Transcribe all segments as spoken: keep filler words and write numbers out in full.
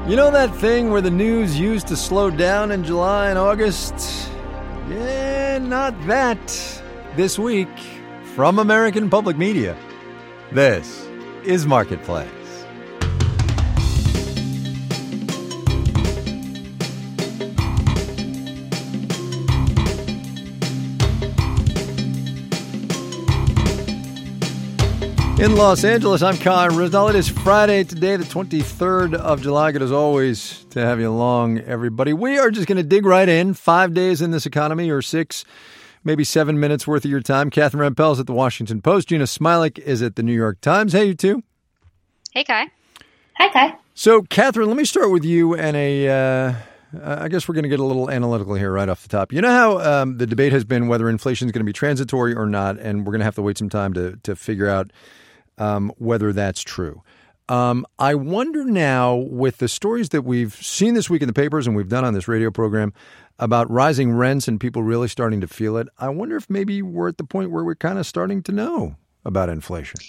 You know that thing where the news used to slow down in July and August? Yeah, not that. This week, from American Public Media, this is Marketplace. In Los Angeles, I'm Kai Ryssdal. It is Friday today, the twenty-third of July. Good as always to have you along, everybody. We are just going to dig right in. Five days in this economy, or six, maybe seven minutes worth of your time. Catherine Rampell's at the Washington Post. Gina Smilik is at the New York Times. Hey, you two. Hey, Kai. Hi, Kai. So, Catherine, let me start with you and a... Uh, I guess we're going to get a little analytical here right off the top. You know how um, the debate has been whether inflation is going to be transitory or not, and we're going to have to wait some time to to figure out Um, whether that's true. Um, I wonder now, with the stories that we've seen this week in the papers and we've done on this radio program about rising rents and people really starting to feel it, I wonder if maybe we're at the point where we're kind of starting to know about inflation.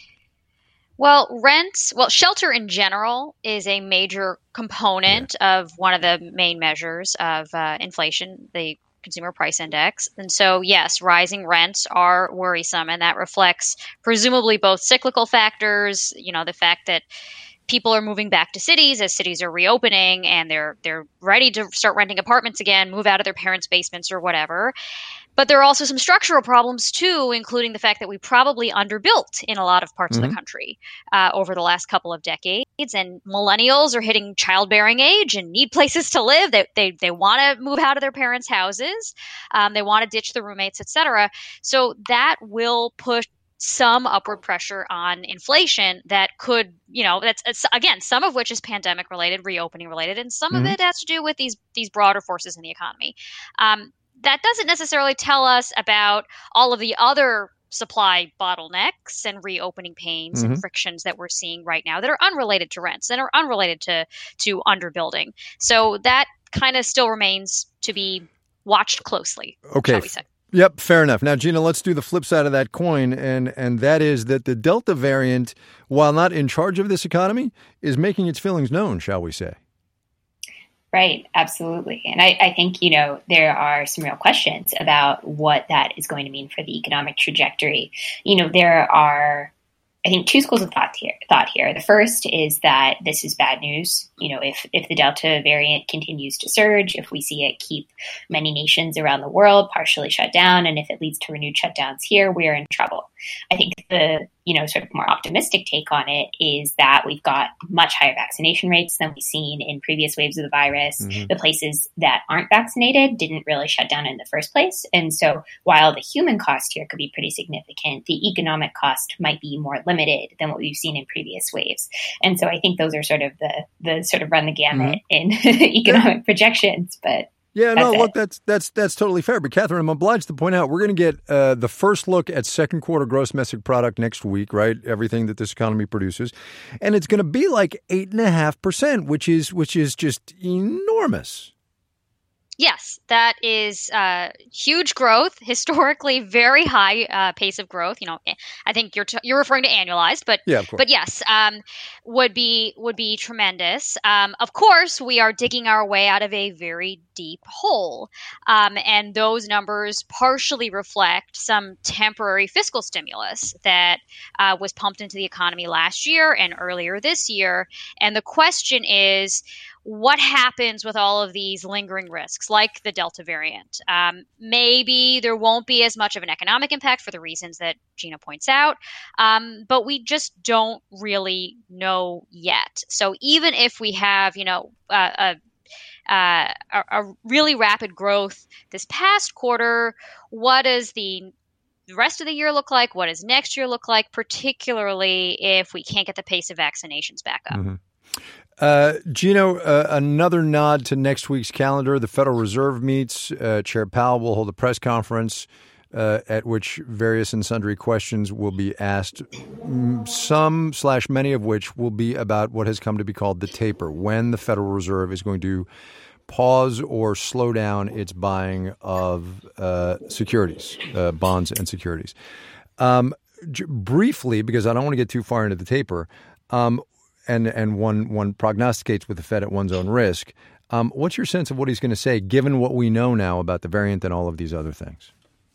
Well, rents, well, shelter in general is a major component yeah. of one of the main measures of uh, inflation, the Consumer Price Index. And so, yes, rising rents are worrisome, and that reflects presumably both cyclical factors, you know, the fact that people are moving back to cities as cities are reopening and they're they're ready to start renting apartments again, move out of their parents' basements or whatever. But there are also some structural problems, too, including the fact that we probably underbuilt in a lot of parts mm-hmm. of the country uh, over the last couple of decades. And millennials are hitting childbearing age and need places to live. They they, they want to move out of their parents' houses. Um, they want to ditch the roommates, et cetera. So that will push some upward pressure on inflation that could, you know, that's, it's, again, some of which is pandemic related, reopening related, and some mm-hmm. of it has to do with these these broader forces in the economy. Um, that doesn't necessarily tell us about all of the other supply bottlenecks and reopening pains mm-hmm. and frictions that we're seeing right now that are unrelated to rents and are unrelated to to underbuilding. So that kind of still remains to be watched closely, okay. shall we say. Yep, fair enough. Now, Gina, let's do the flip side of that coin, and and that is that the Delta variant, while not in charge of this economy, is making its feelings known, shall we say. Right, absolutely. And I, I think, you know, there are some real questions about what that is going to mean for the economic trajectory. You know, there are, I think, two schools of thought here. Thought here. The first is that this is bad news. You know, if, if the Delta variant continues to surge, if we see it keep many nations around the world partially shut down, and if it leads to renewed shutdowns here, we're in trouble. I think the, you know, sort of more optimistic take on it is that we've got much higher vaccination rates than we've seen in previous waves of the virus. Mm-hmm. The places that aren't vaccinated didn't really shut down in the first place. And so while the human cost here could be pretty significant, the economic cost might be more limited than what we've seen in previous waves. And so I think those are sort of the, the sort of run the gamut mm-hmm. in economic yeah. projections. But Yeah, no, look, that's that's that's totally fair. But, Catherine, I'm obliged to point out we're going to get uh, the first look at second quarter gross domestic product next week, right? Everything that this economy produces. And it's going to be like eight point five percent, which is which is just enormous. Yes, that is uh, huge growth, historically very high uh, pace of growth. You know, I think you're t- you're referring to annualized, but yeah, of course. but yes, um, would be would be tremendous. Um, of course, we are digging our way out of a very deep hole, um, and those numbers partially reflect some temporary fiscal stimulus that uh, was pumped into the economy last year and earlier this year. And the question is, what happens with all of these lingering risks, like the Delta variant? Um, maybe there won't be as much of an economic impact for the reasons that Gina points out, um, but we just don't really know yet. So even if we have, you know, uh, a, uh, a, a really rapid growth this past quarter, what does the the rest of the year look like? What does next year look like, particularly if we can't get the pace of vaccinations back up? Mm-hmm. Uh, Gino, uh, another nod to next week's calendar. The Federal Reserve meets. Uh, Chair Powell will hold a press conference uh, at which various and sundry questions will be asked, some slash many of which will be about what has come to be called the taper, when the Federal Reserve is going to pause or slow down its buying of uh, securities, uh, bonds and securities. Um, j- briefly, because I don't want to get too far into the taper, um, and and one one prognosticates with the Fed at one's own risk. Um, what's your sense of what he's going to say, given what we know now about the variant and all of these other things?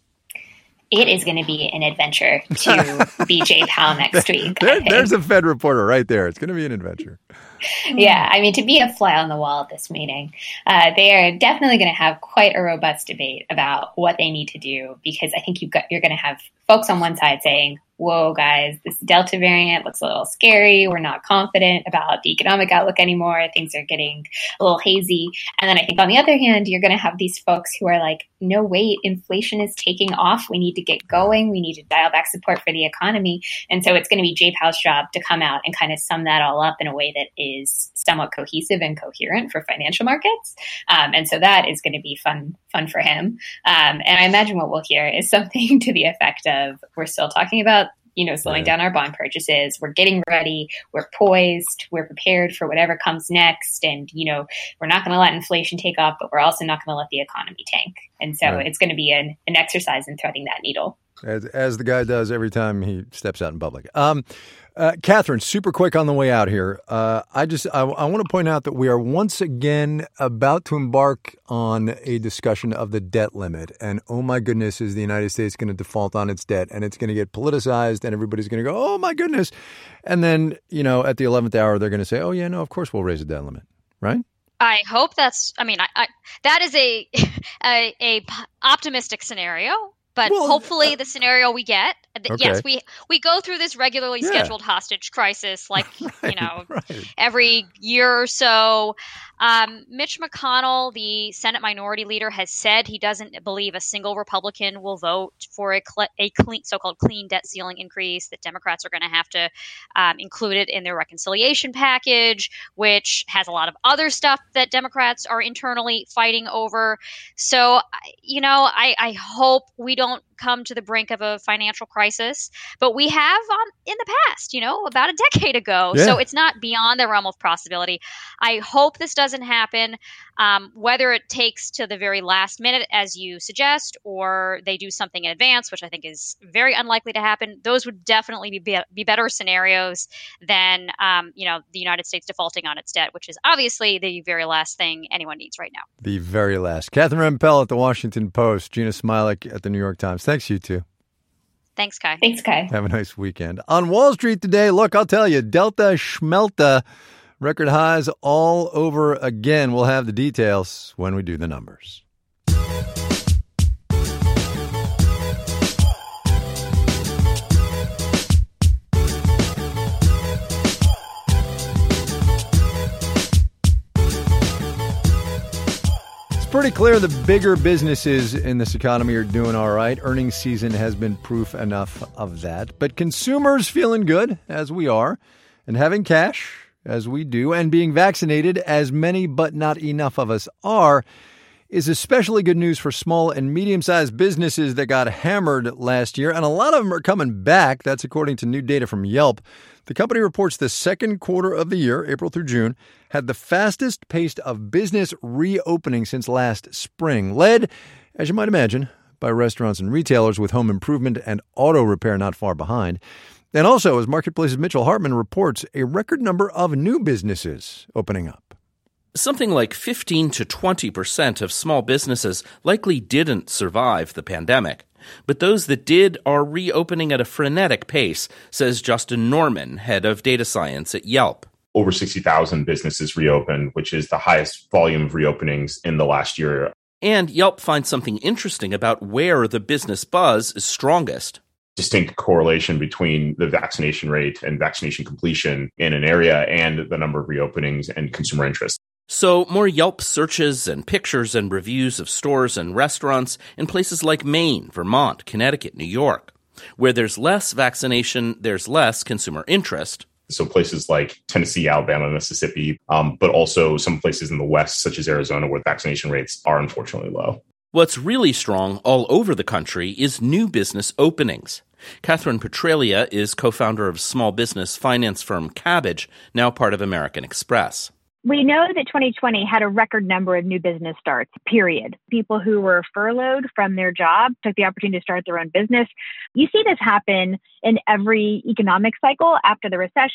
It is going to be an adventure to be Jay Powell next week. There, there's a Fed reporter right there. It's going to be an adventure. Yeah, I mean, to be a fly on the wall at this meeting, uh, they are definitely going to have quite a robust debate about what they need to do, because I think you've got, you're going to have folks on one side saying, whoa, guys, this Delta variant looks a little scary. We're not confident about the economic outlook anymore. Things are getting a little hazy. And then I think on the other hand, you're going to have these folks who are like, no, wait, inflation is taking off. We need to get going. We need to dial back support for the economy. And so it's going to be Jay Powell's job to come out and kind of sum that all up in a way that is somewhat cohesive and coherent for financial markets. Um, and so that is going to be fun, fun for him. Um, and I imagine what we'll hear is something to the effect of, we're still talking about you know, slowing down our bond purchases. We're getting ready. We're poised. We're prepared for whatever comes next. And, you know, we're not going to let inflation take off, but we're also not going to let the economy tank. And so right. it's going to be an, an exercise in threading that needle. As, as the guy does every time he steps out in public. Um, uh, Catherine, super quick on the way out here. Uh, I just I, I want to point out that we are once again about to embark on a discussion of the debt limit. And oh my goodness, is the United States going to default on its debt? And it's going to get politicized and everybody's going to go, oh my goodness. And then, you know, at the eleventh hour, they're going to say, oh yeah, no, of course we'll raise the debt limit. Right? I hope that's, I mean, I, I that is a, a, a p- optimistic scenario. But well, hopefully the scenario we get, okay. yes, we, we go through this regularly yeah. scheduled hostage crisis, like, right, you know, right. every year or so. Um, Mitch McConnell, the Senate Minority Leader, has said he doesn't believe a single Republican will vote for a, cl- a clean, so-called clean debt ceiling increase, that Democrats are going to have to um, include it in their reconciliation package, which has a lot of other stuff that Democrats are internally fighting over. So, you know, I, I hope we don't come to the brink of a financial crisis, but we have um, in the past, you know, about a decade ago. Yeah. So it's not beyond the realm of possibility. I hope this doesn't happen, um, whether it takes to the very last minute, as you suggest, or they do something in advance, which I think is very unlikely to happen. Those would definitely be, be, be better scenarios than, um, you know, the United States defaulting on its debt, which is obviously the very last thing anyone needs right now. The very last. Catherine Rampell at the Washington Post, Gina Smialek at the New York Times. Thanks, you two. Thanks, Kai. Thanks, Kai. Have a nice weekend. On Wall Street today, look, I'll tell you, Delta Schmelta, record highs all over again. We'll have the details when we do the numbers. Pretty clear the bigger businesses in this economy are doing all right. Earnings season has been proof enough of that. But consumers feeling good, as we are, and having cash, as we do, and being vaccinated, as many but not enough of us are, is especially good news for small and medium-sized businesses that got hammered last year. And a lot of them are coming back. That's according to new data from Yelp. The company reports the second quarter of the year, April through June, had the fastest pace of business reopening since last spring, led, as you might imagine, by restaurants and retailers, with home improvement and auto repair not far behind. And also, as Marketplace's Mitchell Hartman reports, a record number of new businesses opening up. Something like fifteen to twenty percent of small businesses likely didn't survive the pandemic. But those that did are reopening at a frenetic pace, says Justin Norman, head of data science at Yelp. Over sixty thousand businesses reopened, which is the highest volume of reopenings in the last year. And Yelp finds something interesting about where the business buzz is strongest. Distinct correlation between the vaccination rate and vaccination completion in an area and the number of reopenings and consumer interest. So more Yelp searches and pictures and reviews of stores and restaurants in places like Maine, Vermont, Connecticut, New York. Where there's less vaccination, there's less consumer interest. So places like Tennessee, Alabama, Mississippi, um, but also some places in the West, such as Arizona, where vaccination rates are unfortunately low. What's really strong all over the country is new business openings. Catherine Petralia is co-founder of small business finance firm Kabbage, now part of American Express. We know that twenty twenty had a record number of new business starts, period. People who were furloughed from their job took the opportunity to start their own business. You see this happen in every economic cycle after the recession.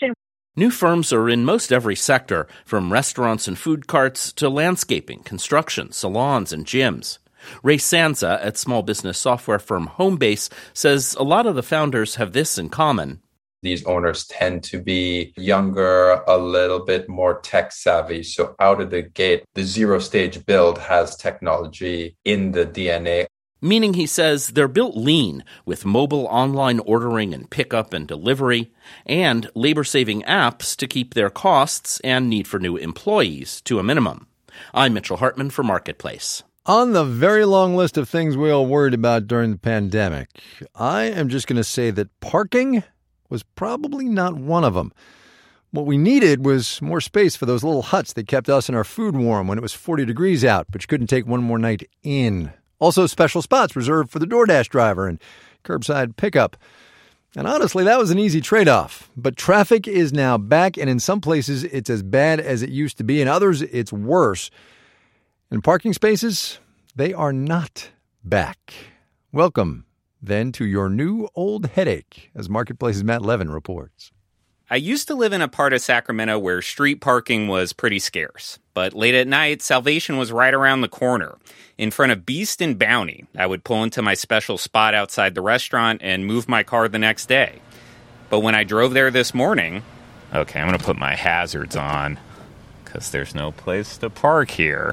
New firms are in most every sector, from restaurants and food carts to landscaping, construction, salons, and gyms. Ray Sanza at small business software firm Homebase says a lot of the founders have this in common. These owners tend to be younger, a little bit more tech savvy. So out of the gate, the zero stage build has technology in the D N A. Meaning, he says, they're built lean with mobile online ordering and pickup and delivery, and labor-saving apps to keep their costs and need for new employees to a minimum. I'm Mitchell Hartman for Marketplace. On the very long list of things we all worried about during the pandemic, I am just going to say that parking was probably not one of them. What we needed was more space for those little huts that kept us and our food warm when it was forty degrees out, but you couldn't take one more night in. Also, special spots reserved for the DoorDash driver and curbside pickup. And honestly, that was an easy trade-off. But traffic is now back, and in some places, it's as bad as it used to be. In others, it's worse. And parking spaces, they are not back. Welcome, then, to your new old headache, as Marketplace's Matt Levin reports. I used to live in a part of Sacramento where street parking was pretty scarce. But late at night, Salvation was right around the corner. In front of Beast and Bounty, I would pull into my special spot outside the restaurant and move my car the next day. But when I drove there this morning... Okay, I'm going to put my hazards on, because there's no place to park here.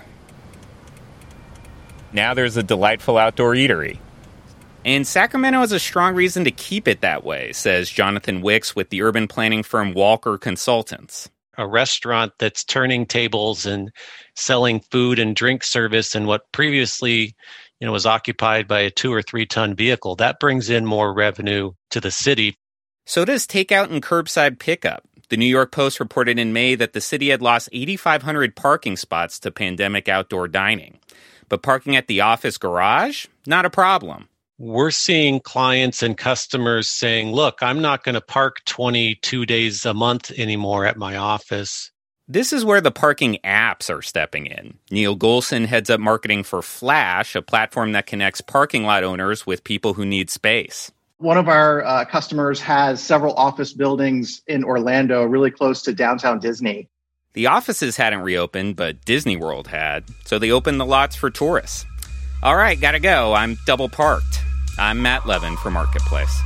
Now there's a delightful outdoor eatery. And Sacramento has a strong reason to keep it that way, says Jonathan Wicks with the urban planning firm Walker Consultants. A restaurant that's turning tables and selling food and drink service in what previously, you know, was occupied by a two or three ton vehicle, that brings in more revenue to the city. So does takeout and curbside pickup. The New York Post reported in May that the city had lost eighty-five hundred parking spots to pandemic outdoor dining. But parking at the office garage? Not a problem. We're seeing clients and customers saying, look, I'm not going to park twenty-two days a month anymore at my office. This is where the parking apps are stepping in. Neil Golson heads up marketing for Flash, a platform that connects parking lot owners with people who need space. One of our uh, customers has several office buildings in Orlando, really close to downtown Disney. The offices hadn't reopened, but Disney World had, so they opened the lots for tourists. All right, gotta go. I'm double parked. I'm Matt Levin for Marketplace.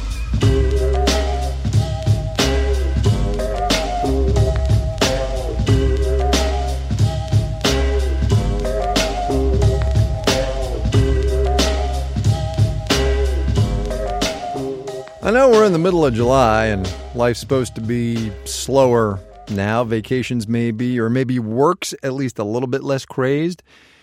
I know we're in the middle of July and life's supposed to be slower now. Vacations maybe, or maybe work's at least a little bit less crazed.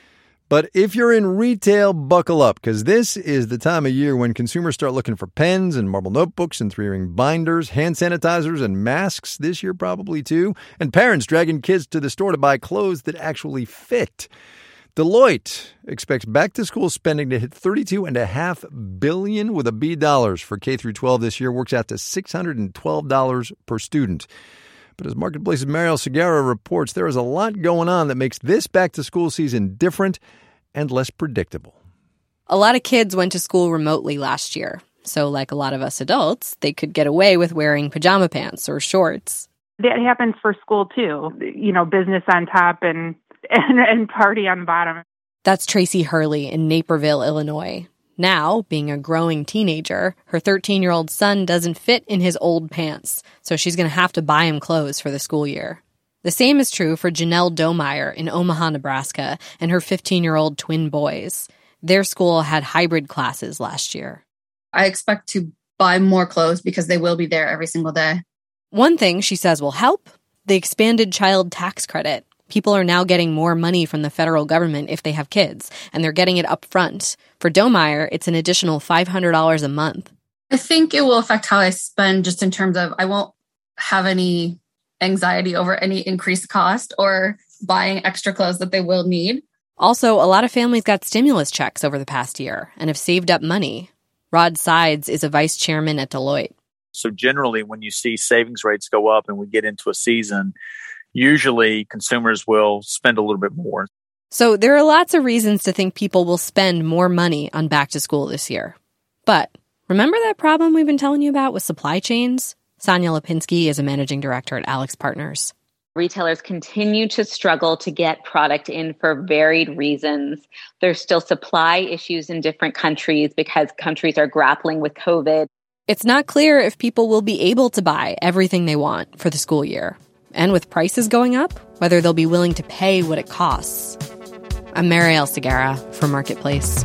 But if you're in retail, buckle up, because this is the time of year when consumers start looking for pens and marble notebooks and three-ring binders, hand sanitizers and masks this year probably too, and parents dragging kids to the store to buy clothes that actually fit. Deloitte expects back-to-school spending to hit thirty-two point five billion dollars with a B dollars for K through twelve this year, works out to six hundred twelve dollars per student. But as Marketplace's Mariel Segarra reports, there is a lot going on that makes this back-to-school season different and less predictable. A lot of kids went to school remotely last year. So like a lot of us adults, they could get away with wearing pajama pants or shorts. That happens for school, too. You know, business on top and, and, and party on the bottom. That's Tracy Hurley in Naperville, Illinois. Now, being a growing teenager, her thirteen-year-old son doesn't fit in his old pants, so she's going to have to buy him clothes for the school year. The same is true for Janelle Domeyer in Omaha, Nebraska, and her fifteen-year-old twin boys. Their school had hybrid classes last year. I expect to buy more clothes because they will be there every single day. One thing she says will help, the expanded child tax credit. People are now getting more money from the federal government if they have kids, and they're getting it up front. For Domeyer, it's an additional five hundred dollars a month. I think it will affect how I spend, just in terms of I won't have any anxiety over any increased cost or buying extra clothes that they will need. Also, a lot of families got stimulus checks over the past year and have saved up money. Rod Sides is a vice chairman at Deloitte. So generally, when you see savings rates go up and we get into a season, usually consumers will spend a little bit more. So there are lots of reasons to think people will spend more money on back to school this year. But remember that problem we've been telling you about with supply chains? Sonia Lipinski is a managing director at Alex Partners. Retailers continue to struggle to get product in for varied reasons. There's still supply issues in different countries because countries are grappling with COVID. It's not clear if people will be able to buy everything they want for the school year. And with prices going up, whether they'll be willing to pay what it costs. I'm Marielle Segarra for Marketplace.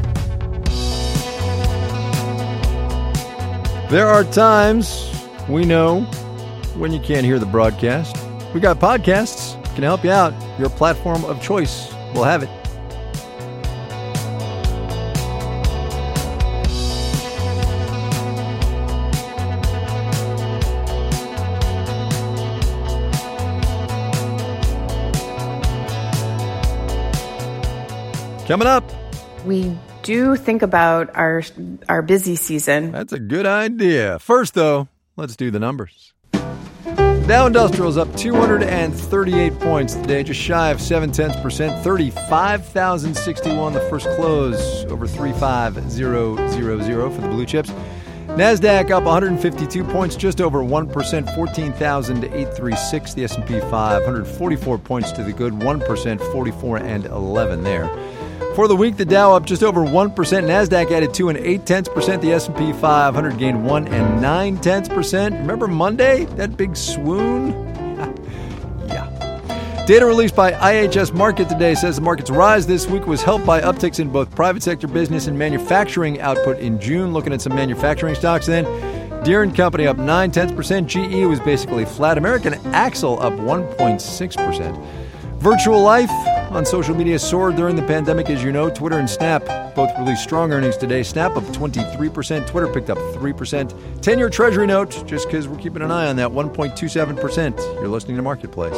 There are times, we know, when you can't hear the broadcast. We got podcasts, can help you out. Your platform of choice will have it. Coming up, we do think about our our busy season. That's a good idea. First, though, let's do the numbers. Dow Industrial's up two hundred thirty-eight points today, just shy of seven tenths percent, thirty-five thousand sixty-one. The first close over three five zero zero zero for the blue chips. NASDAQ up one hundred fifty-two points, just over one percent, fourteen thousand eight hundred thirty-six. The S and P five hundred forty-four points to the good, one percent, forty-four and eleven there. For the week, the Dow up just over one percent. NASDAQ added two and eight tenths percent. The S and P five hundred gained one and nine tenths percent. Remember Monday? That big swoon? Yeah. Data released by I H S Markit today says the market's rise this week was helped by upticks in both private sector business and manufacturing output in June. Looking at some manufacturing stocks then. Deere and Company up nine tenths percent. G E was basically flat. American Axle up one point six percent. Virtual life on social media soared during the pandemic, as you know. Twitter and Snap both released strong earnings today. Snap up twenty-three percent. Twitter picked up three percent. ten-year Treasury note, just because we're keeping an eye on that, one point two seven percent. You're listening to Marketplace.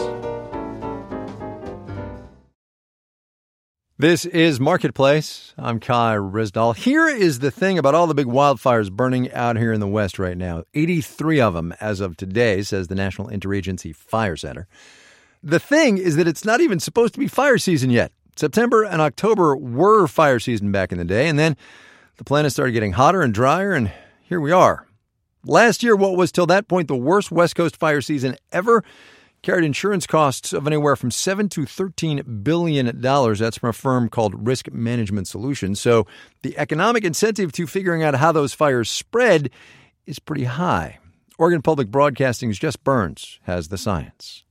This is Marketplace. I'm Kai Risdall. Here is the thing about all the big wildfires burning out here in the West right now. eighty-three of them as of today, says the National Interagency Fire Center. The thing is that it's not even supposed to be fire season yet. September and October were fire season back in the day, and then the planet started getting hotter and drier, and here we are. Last year, what was till that point the worst West Coast fire season ever, carried insurance costs of anywhere from seven to thirteen billion dollars. That's from a firm called Risk Management Solutions. So the economic incentive to figuring out how those fires spread is pretty high. Oregon Public Broadcasting's Jess Burns has the science.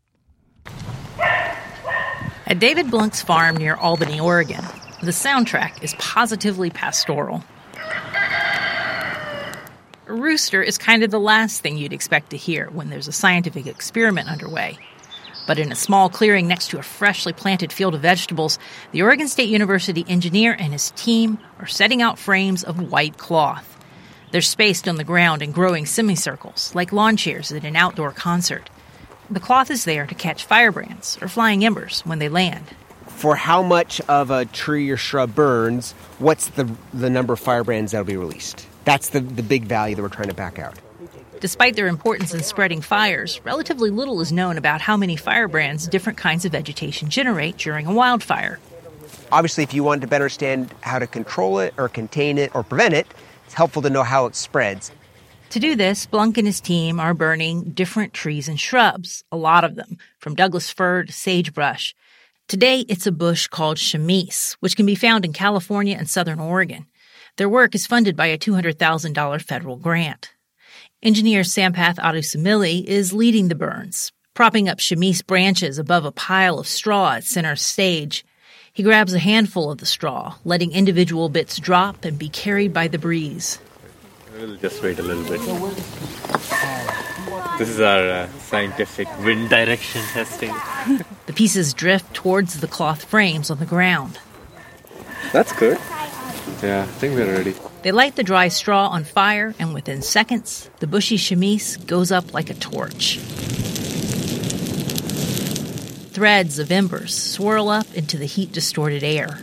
At David Blunk's farm near Albany, Oregon, the soundtrack is positively pastoral. A rooster is kind of the last thing you'd expect to hear when there's a scientific experiment underway. But in a small clearing next to a freshly planted field of vegetables, the Oregon State University engineer and his team are setting out frames of white cloth. They're spaced on the ground in growing semicircles, like lawn chairs at an outdoor concert. The cloth is there to catch firebrands or flying embers when they land. For how much of a tree or shrub burns, what's the the number of firebrands that will be released? That's the, the big value that we're trying to back out. Despite their importance in spreading fires, relatively little is known about how many firebrands different kinds of vegetation generate during a wildfire. Obviously, if you want to better understand how to control it or contain it or prevent it, it's helpful to know how it spreads. To do this, Blunk and his team are burning different trees and shrubs, a lot of them, from Douglas fir to sagebrush. Today, it's a bush called chamise, which can be found in California and southern Oregon. Their work is funded by a two hundred thousand dollars federal grant. Engineer Sampath Adusamili is leading the burns, propping up chamise branches above a pile of straw at center stage. He grabs a handful of the straw, letting individual bits drop and be carried by the breeze. We'll just wait a little bit. This is our uh, scientific wind direction testing. The pieces drift towards the cloth frames on the ground. That's good. Yeah, I think we're ready. They light the dry straw on fire, and within seconds, the bushy chamise goes up like a torch. Threads of embers swirl up into the heat-distorted air.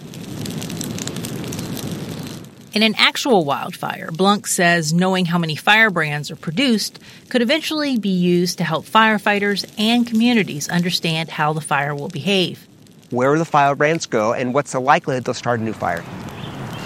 In an actual wildfire, Blunk says knowing how many firebrands are produced could eventually be used to help firefighters and communities understand how the fire will behave. Where will the firebrands go, and what's the likelihood they'll start a new fire?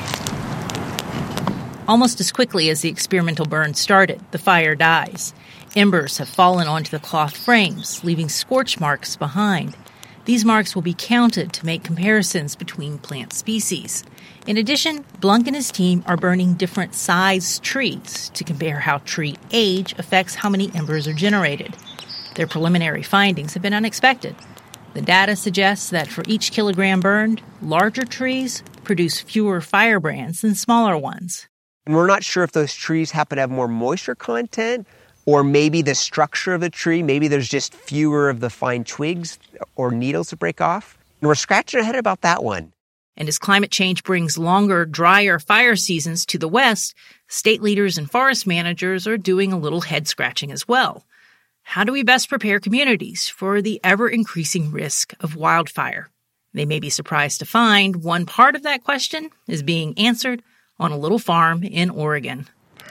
Almost as quickly as the experimental burn started, the fire dies. Embers have fallen onto the cloth frames, leaving scorch marks behind. These marks will be counted to make comparisons between plant species. In addition, Blunk and his team are burning different sized trees to compare how tree age affects how many embers are generated. Their preliminary findings have been unexpected. The data suggests that for each kilogram burned, larger trees produce fewer firebrands than smaller ones. And we're not sure if those trees happen to have more moisture content, or maybe the structure of the tree, maybe there's just fewer of the fine twigs or needles to break off. And we're scratching our head about that one. And as climate change brings longer, drier fire seasons to the west, state leaders and forest managers are doing a little head scratching as well. How do we best prepare communities for the ever-increasing risk of wildfire? They may be surprised to find one part of that question is being answered on a little farm in Oregon.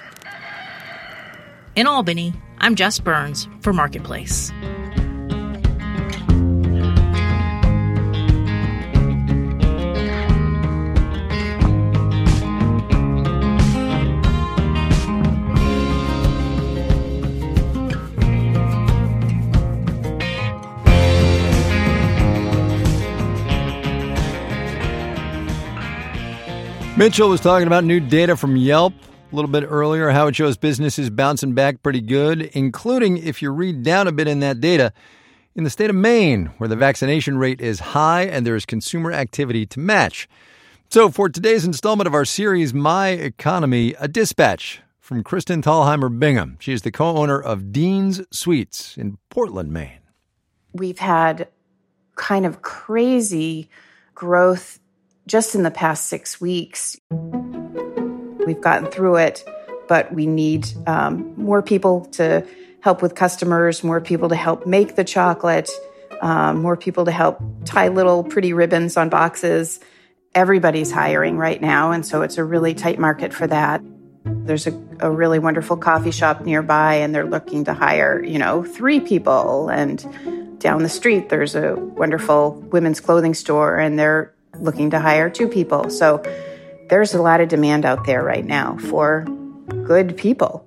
In Albany, I'm Jess Burns for Marketplace. Mitchell was talking about new data from Yelp a little bit earlier, how it shows businesses bouncing back pretty good, including, if you read down a bit in that data, in the state of Maine, where the vaccination rate is high and there is consumer activity to match. So for today's installment of our series, My Economy, a dispatch from Kristen Thalheimer Bingham. She is the co-owner of Dean's Sweets in Portland, Maine. We've had kind of crazy growth just in the past six weeks. We've gotten through it, but we need um, more people to help with customers, more people to help make the chocolate, um, more people to help tie little pretty ribbons on boxes. Everybody's hiring right now, and so it's a really tight market for that. There's a, a really wonderful coffee shop nearby, and they're looking to hire, you know, three people. And down the street, there's a wonderful women's clothing store, and they're looking to hire two people. So there's a lot of demand out there right now for good people.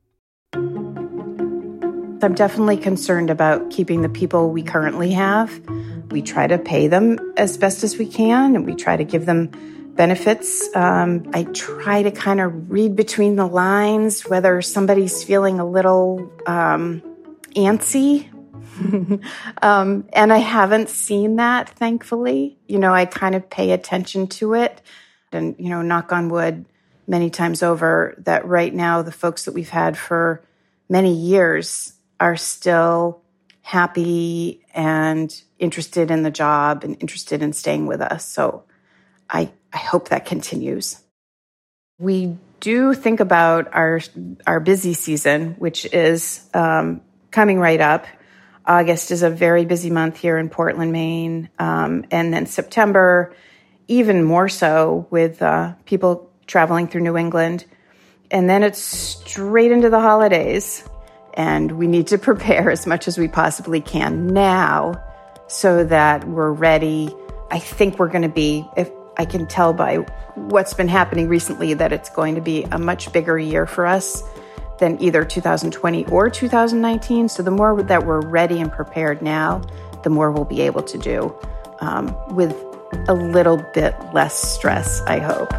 I'm definitely concerned about keeping the people we currently have. We try to pay them as best as we can, and we try to give them benefits. Um, I try to kind of read between the lines whether somebody's feeling a little um, antsy. um, and I haven't seen that, thankfully. You know, I kind of pay attention to it and, you know, knock on wood many times over that right now the folks that we've had for many years are still happy and interested in the job and interested in staying with us. So I, I hope that continues. We do think about our, our busy season, which is um, coming right up. August is a very busy month here in Portland, Maine. Um, and then September, even more so with uh, people traveling through New England. And then it's straight into the holidays. And we need to prepare as much as we possibly can now so that we're ready. I think we're going to be, if I can tell by what's been happening recently, that it's going to be a much bigger year for us than either two thousand twenty or two thousand nineteen. So the more that we're ready and prepared now, the more we'll be able to do um, with a little bit less stress, I hope.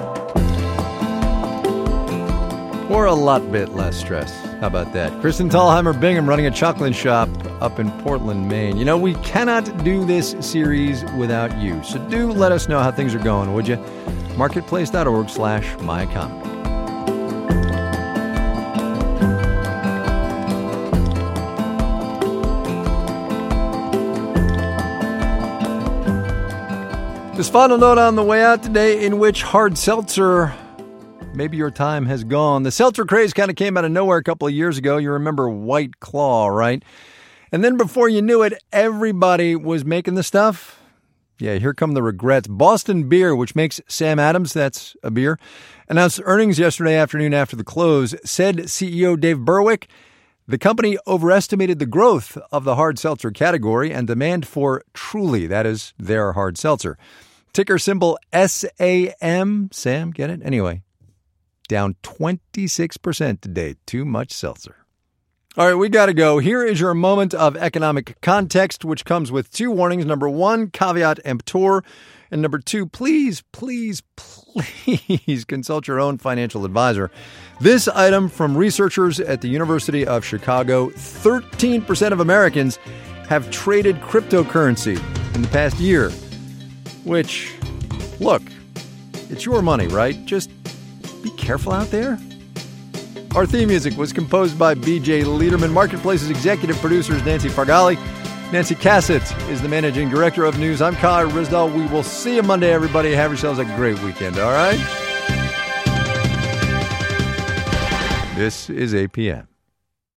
Or a lot bit less stress. How about that? Kristen Thalheimer Bingham running a chocolate shop up in Portland, Maine. You know, we cannot do this series without you. So do let us know how things are going, would you? Marketplace.org slash my economy. This final note on the way out today, in which hard seltzer, maybe your time has gone. The seltzer craze kind of came out of nowhere a couple of years ago. You remember White Claw, right? And then before you knew it, everybody was making the stuff. Yeah, here come the regrets. Boston Beer, which makes Sam Adams, that's a beer, announced earnings yesterday afternoon after the close. Said C E O Dave Berwick, the company overestimated the growth of the hard seltzer category and demand for Truly, that is their hard seltzer. Ticker symbol S A M. Sam, get it? Anyway, down twenty-six percent today. Too much seltzer. All right, we got to go. Here is your moment of economic context, which comes with two warnings. Number one, caveat emptor. And number two, please, please, please consult your own financial advisor. This item from researchers at the University of Chicago, thirteen percent of Americans have traded cryptocurrency in the past year. Which, look, it's your money, right? Just be careful out there. Our theme music was composed by B J Liederman. Marketplace's executive producer is Nancy Fargali. Nancy Cassett is the managing director of news. I'm Kai Ryssdal. We will see you Monday, everybody. Have yourselves a great weekend, all right? This is A P M.